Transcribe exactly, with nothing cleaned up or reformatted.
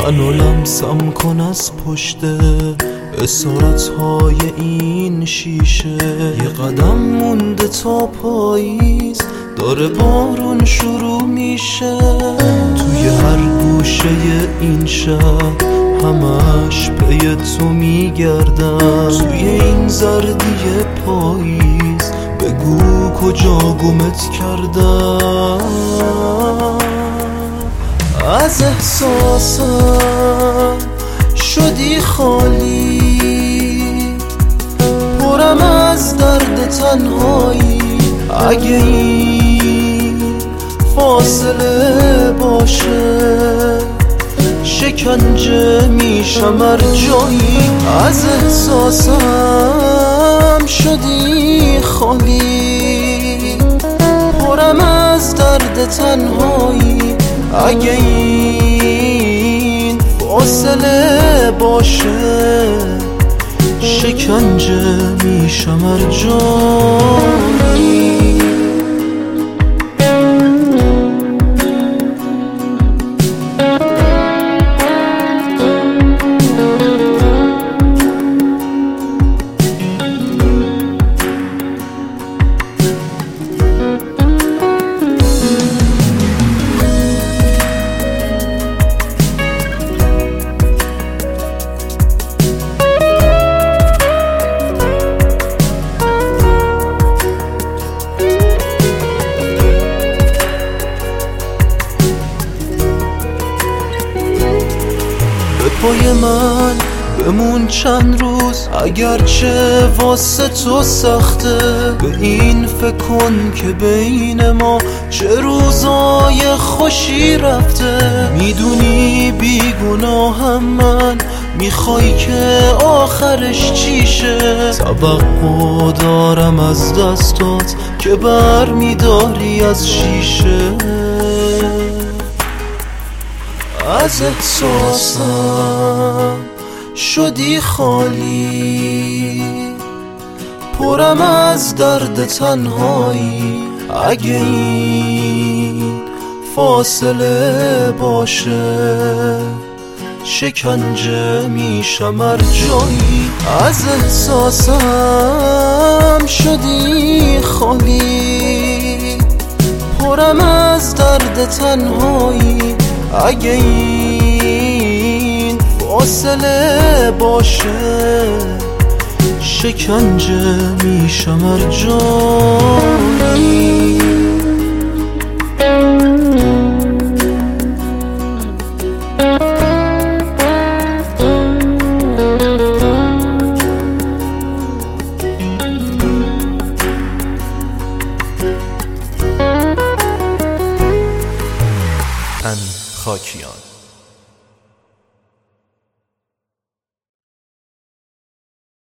منو لمسم کن از پشت اسارت های این شیشه. یه قدم مونده تا پاییز، داره بارون شروع میشه. توی هر گوشه این شهر همش پی تو میگردم. توی این زردی پاییز بگو کجا گمت کردم. از احساسم شدی خالی، پرم از درد تنهایی. اگه این فاصله باشه شکنجه میشم هر جایی. از احساسم شدی خالی، پرم از درد تنهایی. اگه این فاصله باشه شکنجه میشم هر جایی. پای من بمون چند روز، اگرچه واسه تو سخته. به این فکر کن که بین ما چه روزای خوشی رفته. میدونی بیگناهم من، میخوای که آخرش چیشه. توقع دارم از دستات که بر میداری از شیشه. از احساسم شدی خالی، پرم از درد تنهایی. اگه این فاصله باشه شکنجه میشم هر جایی. از احساسم شدی خالی، پرم از درد تنهایی. اگه این فاصله باشه شکنجه میشم هر جایی. امین خاکیان.